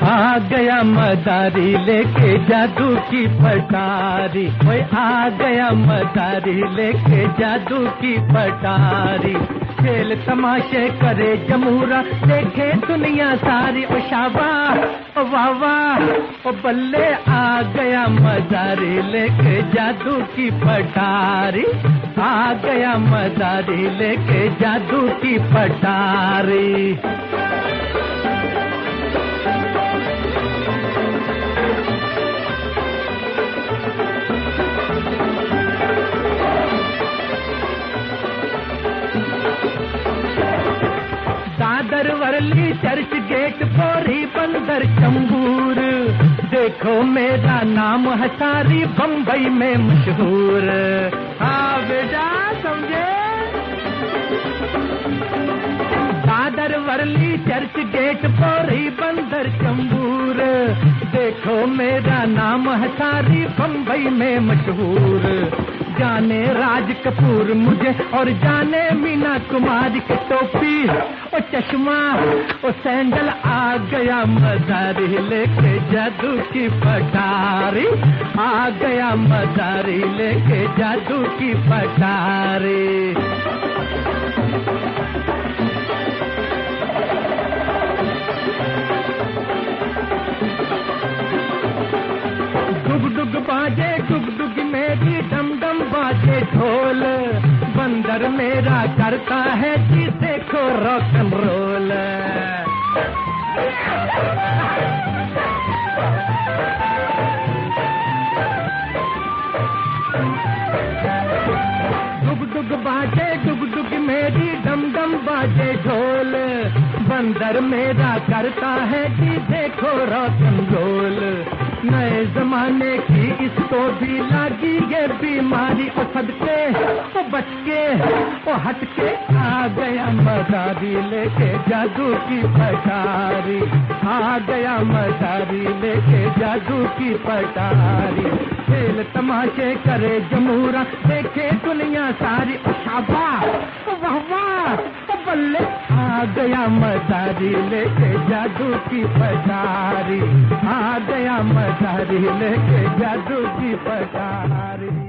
आ गया मदारी लेके जादू की पटारी, ओए आ गया मदारी लेके जादू की पटारी। खेल तमाशे करे जमूरा देखे दुनिया सारी, ओ शाबाश ओ वाह वाह ओ बल्ले आ गया मदारी लेके जादू की पटारी, आ गया मदारी लेके जादू की पटारी। दादर वर्ली चर्च गेट पोरी बंदर चंबूर, देखो मेरा नाम है सारी बम्बई में मशहूर। हाँ बेटा समझे। दादर वर्ली चर्च गेट पोरी बंदर चंबूर, देखो मेरा नाम है सारी बम्बई में मशहूर। जाने राज कपूर मुझे और जाने मीना कुमारी की टोपी और चश्मा और सैंडल, आ गया मदारी लेके जादू की पटारी, आ गया मदारी लेके जादू की पटारी। डुग डुग बाजे डुग डुग मेरी डम डम बाजे ढोल, बंदर मेरा करता है जी देखो रॉक एंड रोल। डुग डुग बाजे डुग डुग मेरी डम डम बाजे ढोल, बंदर मेरा करता है जी देखो रॉक एंड रोल। नए जमाने की इसको भी लगी ये बीमारी, ओ सदके ओ बचके ओ हटके, आ गया मदारी लेके जादू की पटारी, आ गया मदारी लेके जादू की पटारी। खेल तमाशे करे जमूरा देखे दुनिया सारी, ओ शाबाश ओ वाह वाह ओ बल्ले, आ गया मदारी लेके जादू की पटारी, आ गया मदारी लेके जादू की पटारी।